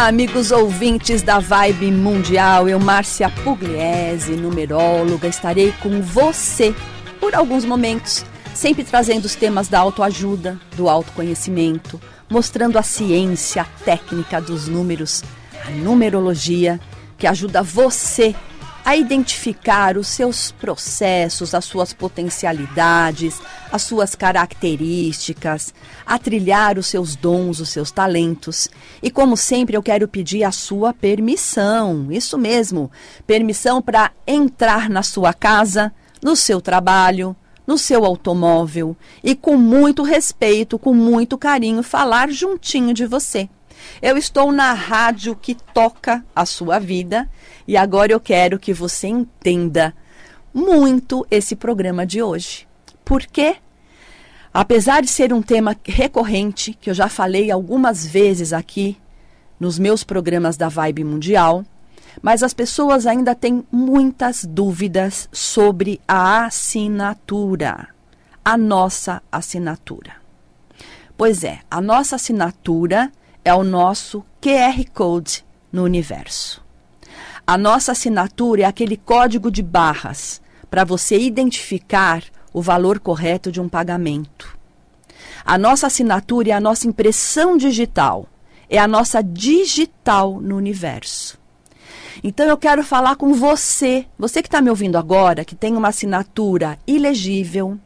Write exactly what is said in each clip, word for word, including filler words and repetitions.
Olá, amigos ouvintes da Vibe Mundial. Eu, Márcia Pugliese, numeróloga, estarei com você por alguns momentos, sempre trazendo os temas da autoajuda, do autoconhecimento, mostrando a ciência, a técnica dos números, a numerologia, que ajuda você a identificar os seus processos, as suas potencialidades, as suas características, a trilhar os seus dons, os seus talentos. E como sempre, eu quero pedir a sua permissão, isso mesmo, permissão para entrar na sua casa, no seu trabalho, no seu automóvel e com muito respeito, com muito carinho, falar juntinho de você. Eu estou na rádio que toca a sua vida e agora eu quero que você entenda muito esse programa de hoje. Por quê? Apesar de ser um tema recorrente, que eu já falei algumas vezes aqui nos meus programas da Vibe Mundial, mas as pessoas ainda têm muitas dúvidas sobre a assinatura, a nossa assinatura. Pois é, a nossa assinatura é o nosso Q R Code no universo. A nossa assinatura é aquele código de barras para você identificar o valor correto de um pagamento. A nossa assinatura é a nossa impressão digital, é a nossa digital no universo. Então eu quero falar com você, você que está me ouvindo agora, que tem uma assinatura ilegível,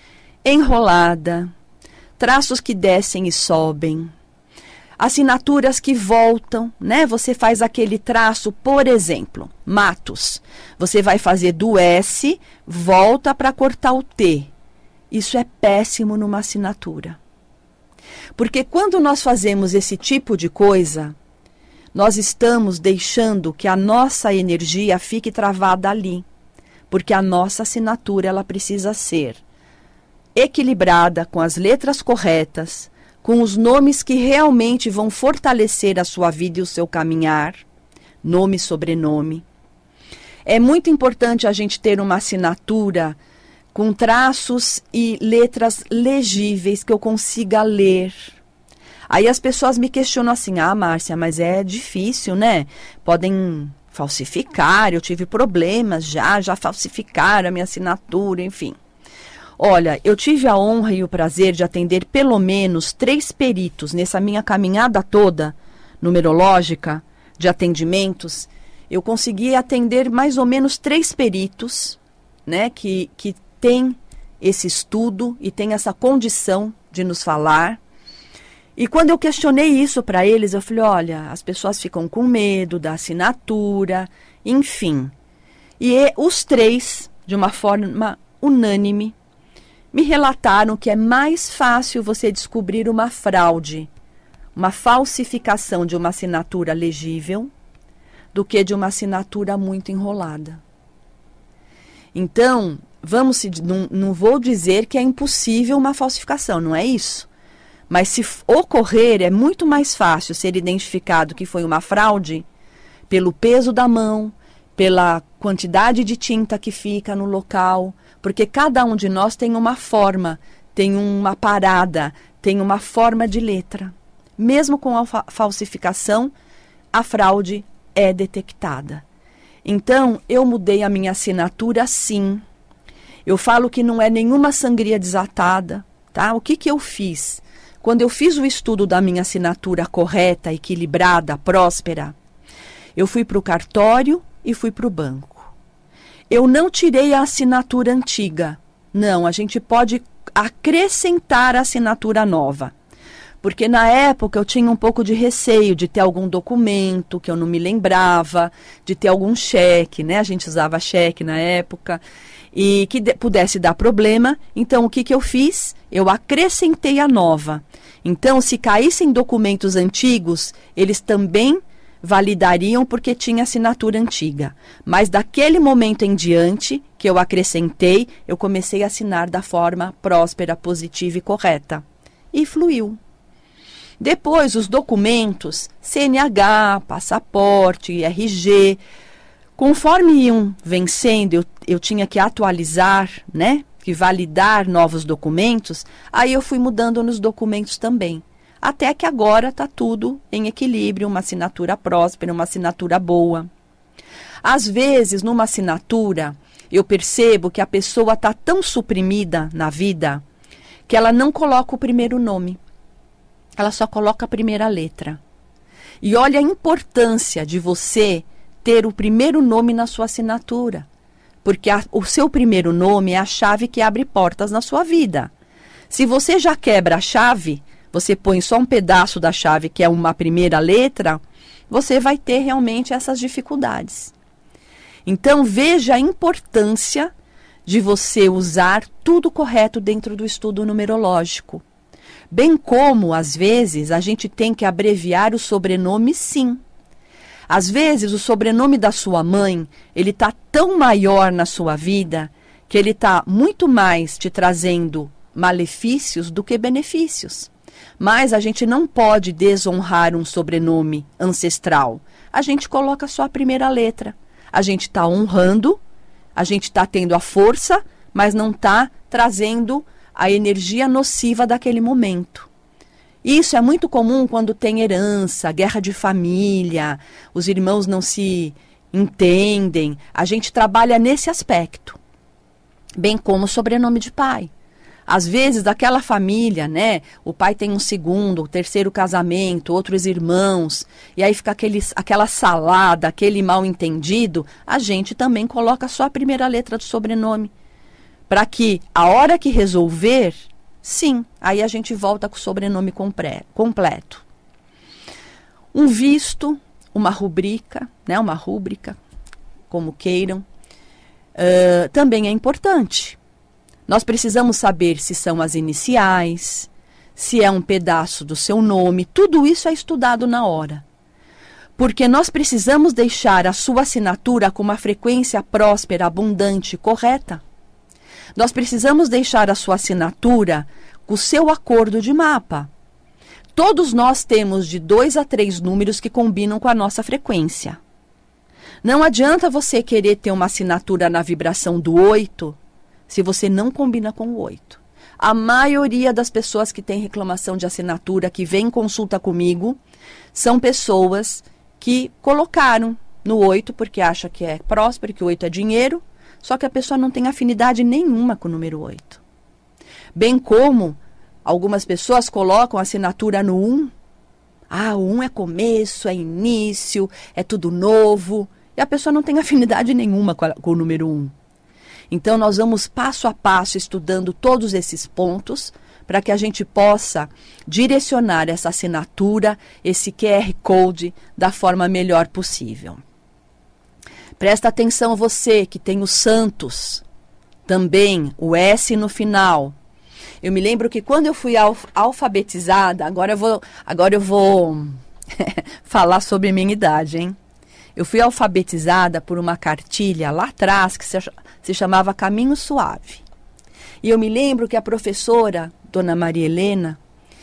enrolada, traços que descem e sobem, assinaturas que voltam, né? Você faz aquele traço, por exemplo, Matos. Você vai fazer do S, volta para cortar o T. Isso é péssimo numa assinatura. Porque quando nós fazemos esse tipo de coisa, nós estamos deixando que a nossa energia fique travada ali. Porque a nossa assinatura, ela precisa ser equilibrada, com as letras corretas, com os nomes que realmente vão fortalecer a sua vida e o seu caminhar, nome e sobrenome. É muito importante a gente ter uma assinatura com traços e letras legíveis que eu consiga ler. Aí as pessoas me questionam assim, ah, Márcia, mas é difícil, né? Podem falsificar, eu tive problemas já, já falsificaram a minha assinatura, enfim. Olha, eu tive a honra e o prazer de atender pelo menos três peritos nessa minha caminhada toda numerológica de atendimentos. Eu consegui atender mais ou menos três peritos, né, que, que têm esse estudo e têm essa condição de nos falar. E quando eu questionei isso para eles, eu falei, olha, as pessoas ficam com medo da assinatura, enfim. E os três, de uma forma unânime, me relataram que é mais fácil você descobrir uma fraude, uma falsificação de uma assinatura legível, do que de uma assinatura muito enrolada. Então, vamos, não, não vou dizer que é impossível uma falsificação, não é isso. Mas se ocorrer, é muito mais fácil ser identificado que foi uma fraude pelo peso da mão, pela quantidade de tinta que fica no local, porque cada um de nós tem uma forma, tem uma parada, tem uma forma de letra. Mesmo com a fa- falsificação, a fraude é detectada. Então, eu mudei a minha assinatura sim. Eu falo que não é nenhuma sangria desatada, tá? O que que eu fiz? Quando eu fiz o estudo da minha assinatura correta, equilibrada, próspera, eu fui para o cartório e fui para o banco. Eu não tirei a assinatura antiga. Não, a gente pode acrescentar a assinatura nova. Porque na época eu tinha um pouco de receio de ter algum documento que eu não me lembrava, de ter algum cheque, né? A gente usava cheque na época, e que de, pudesse dar problema. Então, o que, que eu fiz? Eu acrescentei a nova. Então, se caíssem documentos antigos, eles também validariam porque tinha assinatura antiga. Mas daquele momento em diante que eu acrescentei, eu comecei a assinar da forma próspera, positiva e correta. E fluiu. Depois, os documentos, C N H, passaporte, R G, conforme iam vencendo, eu, eu tinha que atualizar, né? Que validar novos documentos, aí eu fui mudando nos documentos também. até que agora está tudo em equilíbrio, uma assinatura próspera, uma assinatura boa. Às vezes, numa assinatura, eu percebo que a pessoa está tão suprimida na vida que ela não coloca o primeiro nome. Ela só coloca a primeira letra. E olha a importância de você ter o primeiro nome na sua assinatura. Porque a, o seu primeiro nome é a chave que abre portas na sua vida. Se você já quebra a chave, você põe só um pedaço da chave, que é uma primeira letra, você vai ter realmente essas dificuldades. Então, veja a importância de você usar tudo correto dentro do estudo numerológico. Bem como, às vezes, a gente tem que abreviar o sobrenome, sim. Às vezes, o sobrenome da sua mãe, ele está tão maior na sua vida, que ele está muito mais te trazendo malefícios do que benefícios. Mas a gente não pode desonrar um sobrenome ancestral. A gente coloca só a primeira letra. A gente está honrando, a gente está tendo a força, mas não está trazendo a energia nociva daquele momento. Isso é muito comum quando tem herança, guerra de família, os irmãos não se entendem. A gente trabalha nesse aspecto, bem como o sobrenome de pai. Às vezes, daquela família, né, o pai tem um segundo, terceiro casamento, outros irmãos, e aí fica aquele, aquela salada, aquele mal entendido, a gente também coloca só a primeira letra do sobrenome. Para que, a hora que resolver, sim, aí a gente volta com o sobrenome compre, completo. Um visto, uma rubrica, né, uma rúbrica, como queiram, uh, também é importante. Nós precisamos saber se são as iniciais, se é um pedaço do seu nome, tudo isso é estudado na hora. Porque nós precisamos deixar a sua assinatura com uma frequência próspera, abundante, correta. Nós precisamos deixar a sua assinatura com o seu acordo de mapa. Todos nós temos de dois a três números que combinam com a nossa frequência. Não adianta você querer ter uma assinatura na vibração do oito, se você não combina com o oito. A maioria das pessoas que têm reclamação de assinatura, que vem em consulta comigo, são pessoas que colocaram no oito porque acha que é próspero, que o oito é dinheiro, só que a pessoa não tem afinidade nenhuma com o número oito. Bem como algumas pessoas colocam a assinatura no um. Ah, o um é começo, é início, é tudo novo. E a pessoa não tem afinidade nenhuma com, a, com o número um. Então, nós vamos passo a passo estudando todos esses pontos para que a gente possa direcionar essa assinatura, esse Q R Code, da forma melhor possível. Presta atenção você que tem os santos, também o S no final. Eu me lembro que quando eu fui alf alfabetizada, agora eu vou, agora eu vou falar sobre minha idade, hein? Eu fui alfabetizada por uma cartilha lá atrás que se, se chamava Caminho Suave. E eu me lembro que a professora, Dona Maria Helena,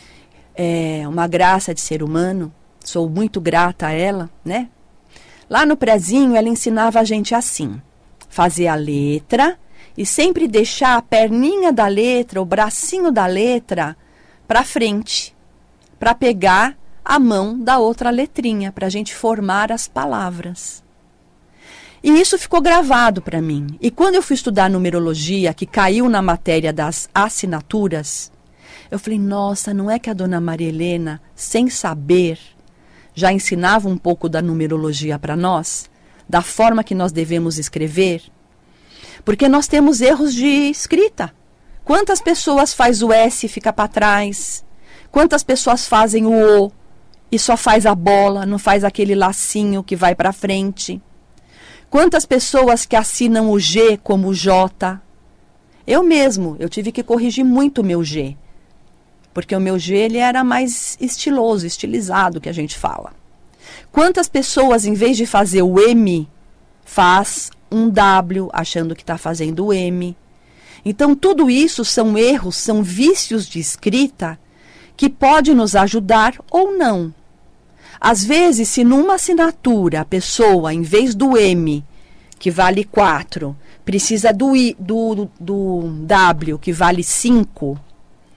é uma graça de ser humano, sou muito grata a ela, né? Lá no prezinho ela ensinava a gente assim, fazer a letra e sempre deixar a perninha da letra, o bracinho da letra para frente, para pegar a mão da outra letrinha, para a gente formar as palavras. E isso ficou gravado para mim. E quando eu fui estudar numerologia, que caiu na matéria das assinaturas, eu falei, nossa, não é que a Dona Maria Helena, sem saber, já ensinava um pouco da numerologia para nós? Da forma que nós devemos escrever? Porque nós temos erros de escrita. Quantas pessoas faz o S e fica para trás? Quantas pessoas fazem o O e só faz a bola, não faz aquele lacinho que vai para frente? Quantas pessoas que assinam o G como J? Eu mesmo, eu tive que corrigir muito o meu G. Porque o meu G ele era mais estiloso, estilizado, que a gente fala. Quantas pessoas, em vez de fazer o M, faz um W, achando que está fazendo o M? Então, tudo isso são erros, são vícios de escrita que pode nos ajudar ou não. Às vezes, se numa assinatura a pessoa, em vez do M, que vale quatro, precisa do, I, do, do, do W, que vale cinco,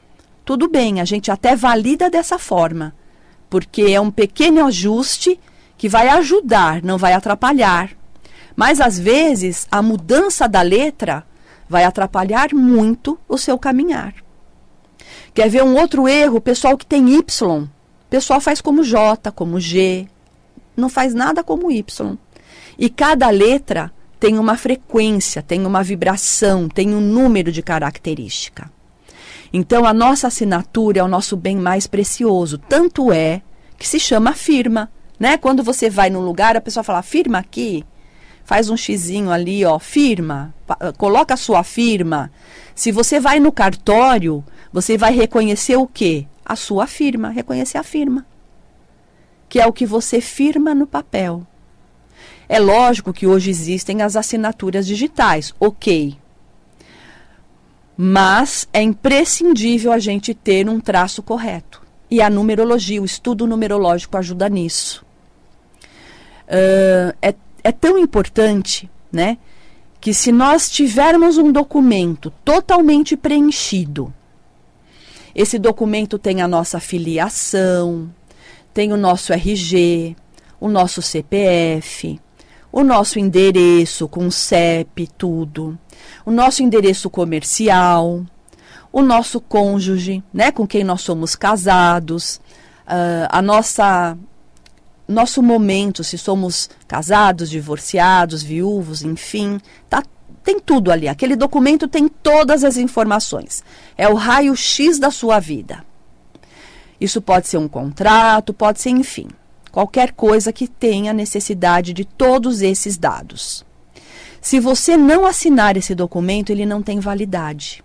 tudo bem, a gente até valida dessa forma, porque é um pequeno ajuste que vai ajudar, não vai atrapalhar. Mas, às vezes, a mudança da letra vai atrapalhar muito o seu caminhar. Quer ver um outro erro? O pessoal que tem Y. O pessoal faz como J, como G. Não faz nada como Y. E cada letra tem uma frequência, tem uma vibração, tem um número de característica. Então, a nossa assinatura é o nosso bem mais precioso. Tanto é que se chama firma. Né? Quando você vai num lugar, a pessoa fala, firma aqui. Faz um xizinho ali, ó, firma, coloca a sua firma. Se você vai no cartório, você vai reconhecer o quê? A sua firma, reconhecer a firma. Que é o que você firma no papel. É lógico que hoje existem as assinaturas digitais, ok. Mas é imprescindível a gente ter um traço correto. E a numerologia, o estudo numerológico ajuda nisso. Uh, é É tão importante, né, que se nós tivermos um documento totalmente preenchido, esse documento tem a nossa filiação, tem o nosso R G, o nosso C P F, o nosso endereço com C E P, tudo, o nosso endereço comercial, o nosso cônjuge, né, com quem nós somos casados, uh, a nossa... nosso momento, se somos casados, divorciados, viúvos, enfim, tá, tem tudo ali. Aquele documento tem todas as informações. É o raio-x da sua vida. Isso pode ser um contrato, pode ser, enfim, qualquer coisa que tenha necessidade de todos esses dados. Se você não assinar esse documento, ele não tem validade.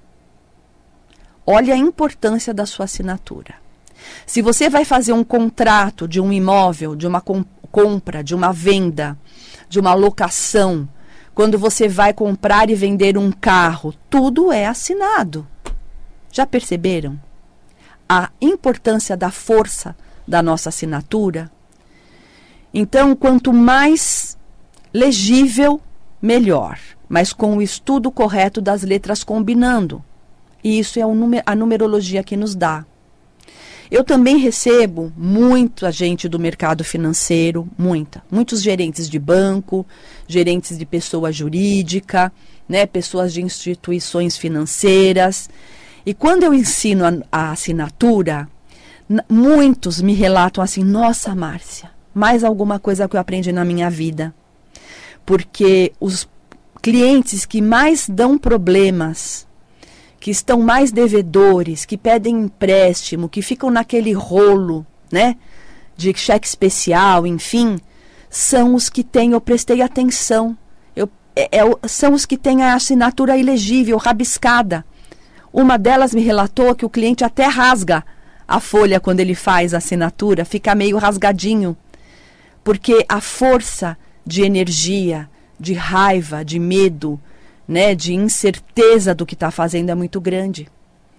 Olha a importância da sua assinatura. Se você vai fazer um contrato de um imóvel, de uma com- compra, de uma venda, de uma locação, quando você vai comprar e vender um carro, tudo é assinado. Já perceberam a importância da força da nossa assinatura? Então, quanto mais legível, melhor, mas com o estudo correto das letras combinando. E isso é o numer- a numerologia que nos dá. Eu também recebo muita gente do mercado financeiro, muita, muitos gerentes de banco, gerentes de pessoa jurídica, né, pessoas de instituições financeiras. E quando eu ensino a, a assinatura, n- muitos me relatam assim, nossa, Márcia, mais alguma coisa que eu aprendi na minha vida. Porque os clientes que mais dão problemas, que estão mais devedores, que pedem empréstimo, que ficam naquele rolo, né, de cheque especial, enfim, são os que têm, eu prestei atenção, eu, é, é, são os que têm a assinatura ilegível, rabiscada. Uma delas me relatou que o cliente até rasga a folha quando ele faz a assinatura, fica meio rasgadinho, porque a força de energia, de raiva, de medo, né, de incerteza do que está fazendo é muito grande.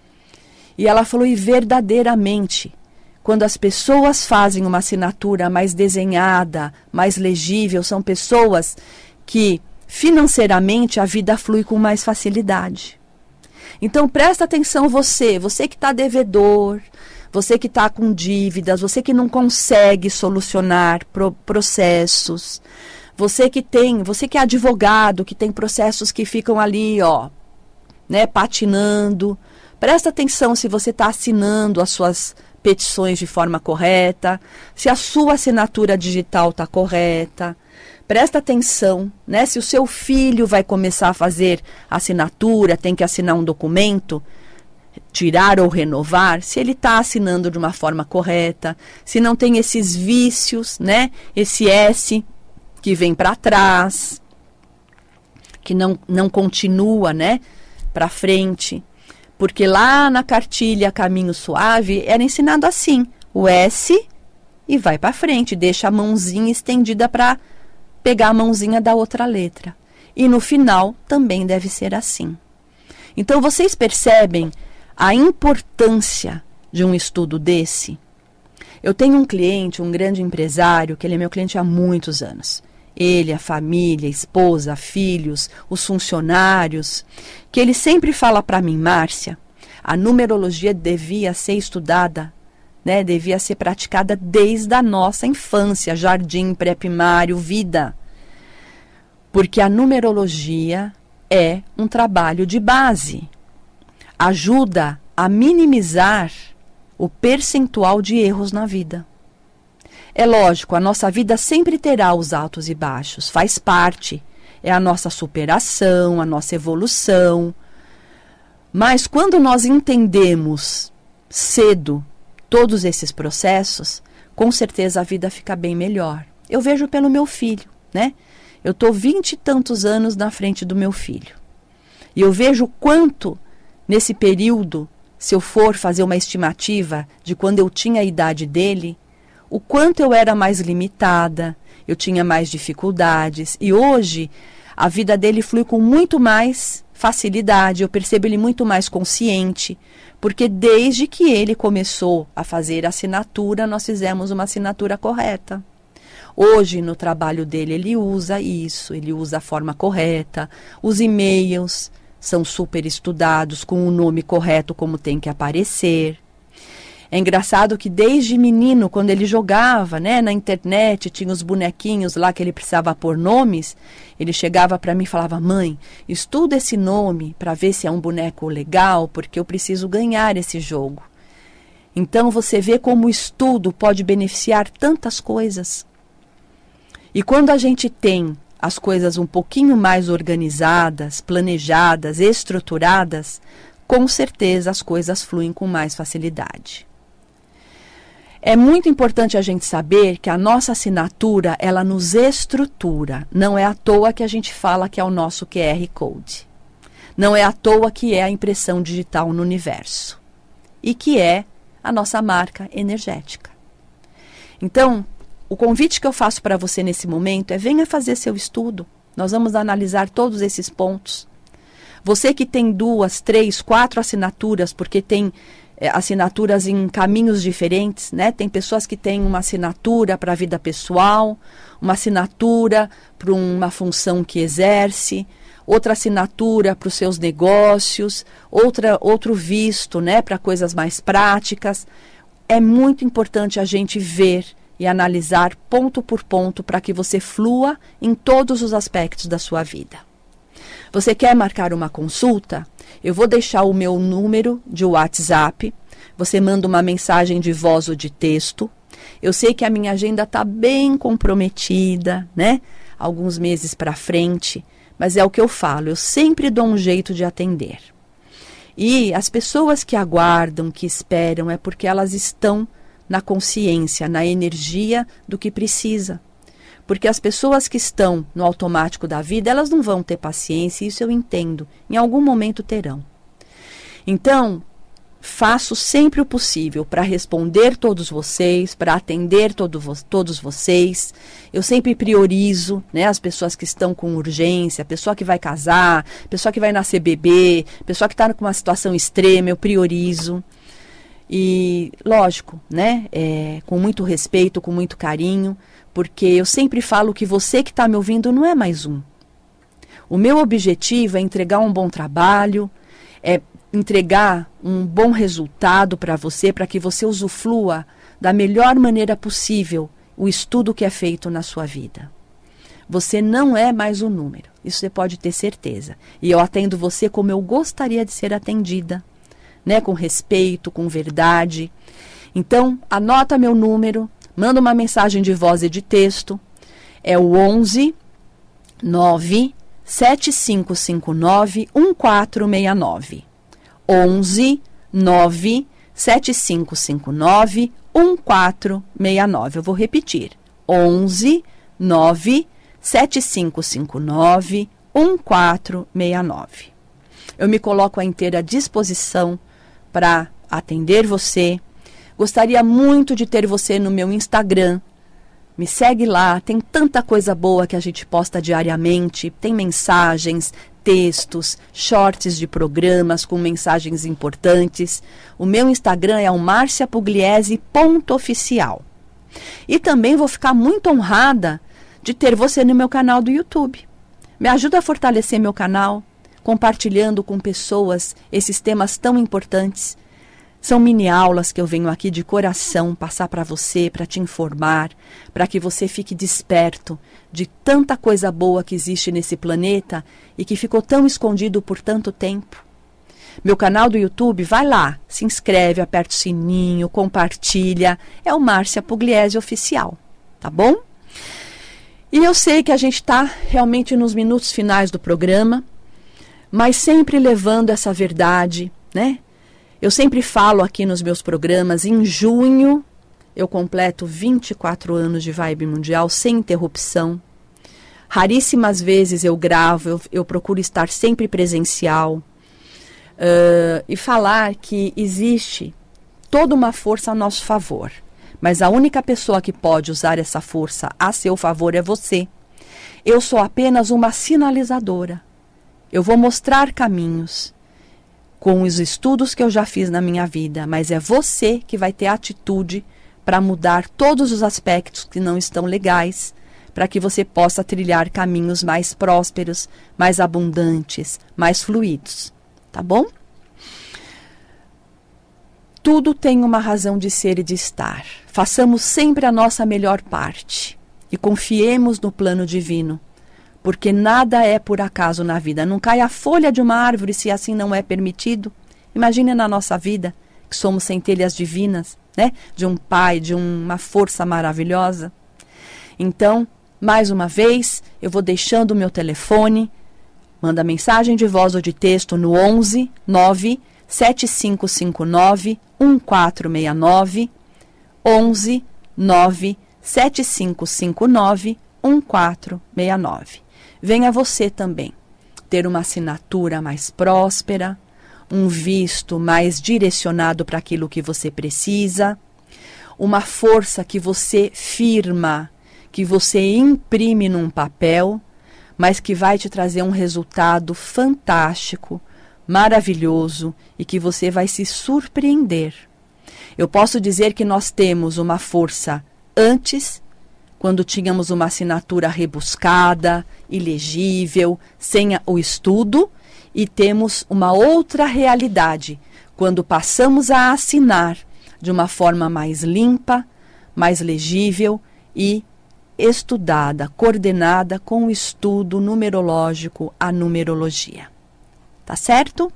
E ela falou, e verdadeiramente, quando as pessoas fazem uma assinatura mais desenhada, mais legível, são pessoas que financeiramente a vida flui com mais facilidade. Então presta atenção você, você que está devedor, você que está com dívidas, você que não consegue solucionar pro- processos, Você que tem, você que é advogado, que tem processos que ficam ali, ó, né, patinando. Presta atenção se você está assinando as suas petições de forma correta, se a sua assinatura digital está correta. Presta atenção, né, se o seu filho vai começar a fazer assinatura, tem que assinar um documento, tirar ou renovar, se ele está assinando de uma forma correta, se não tem esses vícios, né, esse S que vem para trás, que não, não continua, né, para frente. Porque lá na cartilha Caminho Suave era ensinado assim, o S e vai para frente, deixa a mãozinha estendida para pegar a mãozinha da outra letra. E no final também deve ser assim. Então vocês percebem a importância de um estudo desse? Eu tenho um cliente, um grande empresário, que ele é meu cliente há muitos anos. Ele, a família, a esposa, filhos, os funcionários, que ele sempre fala para mim, Márcia, A numerologia devia ser estudada, né? Devia ser praticada desde a nossa infância, jardim, pré-primário, vida. Porque a numerologia é um trabalho de base. Ajuda a minimizar o percentual de erros na vida. É lógico, a nossa vida sempre terá os altos e baixos, faz parte. É a nossa superação, a nossa evolução. Mas quando nós entendemos cedo todos esses processos, com certeza a vida fica bem melhor. Eu vejo pelo meu filho, né? Eu estou vinte e tantos anos na frente do meu filho. E eu vejo o quanto, nesse período, se eu for fazer uma estimativa de quando eu tinha a idade dele, o quanto eu era mais limitada, eu tinha mais dificuldades. E hoje, a vida dele flui com muito mais facilidade, eu percebo ele muito mais consciente, porque desde que ele começou a fazer a assinatura, nós fizemos uma assinatura correta. Hoje, no trabalho dele, ele usa isso, ele usa a forma correta, os e-mails são super estudados, com o nome correto como tem que aparecer. É engraçado que desde menino, quando ele jogava, né, na internet, tinha os bonequinhos lá que ele precisava pôr nomes, ele chegava para mim e falava: mãe, estuda esse nome para ver se é um boneco legal, porque eu preciso ganhar esse jogo. Então você vê como o estudo pode beneficiar tantas coisas. E quando a gente tem as coisas um pouquinho mais organizadas, planejadas, estruturadas, com certeza as coisas fluem com mais facilidade. É muito importante a gente saber que a nossa assinatura, ela nos estrutura. Não é à toa que a gente fala que é o nosso Q R Code. Não é à toa que é a impressão digital no universo. E que é a nossa marca energética. Então, o convite que eu faço para você nesse momento é: venha fazer seu estudo. Nós vamos analisar todos esses pontos. Você que tem duas, três, quatro assinaturas, porque tem é, assinaturas em caminhos diferentes, né? Tem pessoas que têm uma assinatura para a vida pessoal, uma assinatura para uma função que exerce, outra assinatura para os seus negócios, outra, outro visto, né, para coisas mais práticas. É muito importante a gente ver e analisar ponto por ponto para que você flua em todos os aspectos da sua vida. Você quer marcar uma consulta? Eu vou deixar o meu número de WhatsApp. Você manda uma mensagem de voz ou de texto. Eu sei que a minha agenda está bem comprometida, né? Alguns meses para frente. Mas é o que eu falo, eu sempre dou um jeito de atender. E as pessoas que aguardam, que esperam, é porque elas estão na consciência, na energia do que precisa. Porque as pessoas que estão no automático da vida, elas não vão ter paciência, isso eu entendo. Em algum momento terão. Então, faço sempre o possível para responder todos vocês, para atender todo vo- todos vocês. Eu sempre priorizo, né, as pessoas que estão com urgência, a pessoa que vai casar, a pessoa que vai nascer bebê, a pessoa que está com uma situação extrema, eu priorizo. E, lógico, né, é, com muito respeito, com muito carinho, porque eu sempre falo que você que está me ouvindo não é mais um. O meu objetivo é entregar um bom trabalho, é entregar um bom resultado para você, para que você usufrua da melhor maneira possível o estudo que é feito na sua vida. Você não é mais um número, isso você pode ter certeza. E eu atendo você como eu gostaria de ser atendida, né, com respeito, com verdade. Então, anota meu número, manda uma mensagem de voz e de texto. É o onze, nove, sete cinco cinco nove, um quatro seis nove. onze, nove, sete cinco cinco nove, um quatro seis nove. Eu vou repetir. onze, nove, sete cinco cinco nove, um quatro seis nove. Eu me coloco à inteira disposição para atender você. Gostaria muito de ter você no meu Instagram. Me segue lá, tem tanta coisa boa que a gente posta diariamente. Tem mensagens, textos, shorts de programas com mensagens importantes. O meu Instagram é o marcia pugliese ponto oficial. E também vou ficar muito honrada de ter você no meu canal do YouTube. Me ajuda a fortalecer meu canal. compartilhando com pessoas esses temas tão importantes. São mini aulas que eu venho aqui de coração passar para você, para te informar, para que você fique desperto de tanta coisa boa que existe nesse planeta e que ficou tão escondido por tanto tempo. Meu canal do YouTube, vai lá, se inscreve, aperta o sininho, compartilha. É o Márcia Pugliese Oficial, tá bom? E eu sei que a gente está realmente nos minutos finais do programa, mas sempre levando essa verdade, né? Eu sempre falo aqui nos meus programas, em junho eu completo vinte e quatro anos de Vibe Mundial sem interrupção. Raríssimas vezes eu gravo, eu, eu procuro estar sempre presencial. Uh, e falar que existe toda uma força a nosso favor, mas a única pessoa que pode usar essa força a seu favor é você. Eu sou apenas uma sinalizadora. Eu vou mostrar caminhos com os estudos que eu já fiz na minha vida, mas é você que vai ter atitude para mudar todos os aspectos que não estão legais, para que você possa trilhar caminhos mais prósperos, mais abundantes, mais fluidos. Tá bom? Tudo tem uma razão de ser e de estar. Façamos sempre a nossa melhor parte e confiemos no plano divino, porque nada é por acaso na vida. Não cai a folha de uma árvore se assim não é permitido. Imagine na nossa vida, que somos centelhas divinas, né? De um Pai, de um, uma força maravilhosa. Então, mais uma vez, eu vou deixando o meu telefone. Manda mensagem de voz ou de texto no onze nove sete cinco cinco nove um quatro seis nove, onze nove sete cinco cinco nove um quatro seis nove. Venha você também ter uma assinatura mais próspera, um visto mais direcionado para aquilo que você precisa, uma força que você firma, que você imprime num papel, mas que vai te trazer um resultado fantástico, maravilhoso e que você vai se surpreender. Eu posso dizer que nós temos uma força antes, quando tínhamos uma assinatura rebuscada, ilegível, sem o estudo, e temos uma outra realidade, quando passamos a assinar de uma forma mais limpa, mais legível e estudada, coordenada com o estudo numerológico, a numerologia. Tá certo?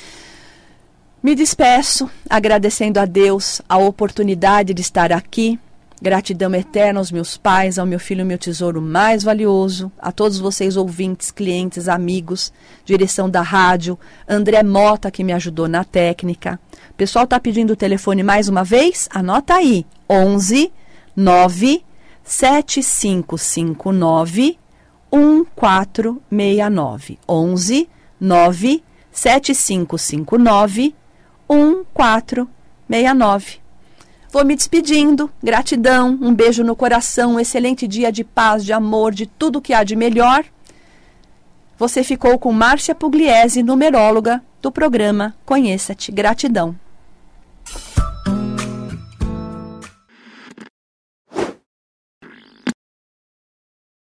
Me despeço, agradecendo a Deus a oportunidade de estar aqui. Gratidão eterna aos meus pais, ao meu filho, meu tesouro mais valioso, a todos vocês ouvintes, clientes, amigos, direção da rádio, André Mota, que me ajudou na técnica. O pessoal tá pedindo o telefone mais uma vez? Anota aí, onze nove sete cinco cinco nove um quatro seis nove, onze nove sete cinco cinco nove um quatro seis nove. Vou me despedindo, gratidão, um beijo no coração, um excelente dia de paz, de amor, de tudo que há de melhor. Você ficou com Márcia Pugliese, numeróloga do programa Conheça-te. Gratidão.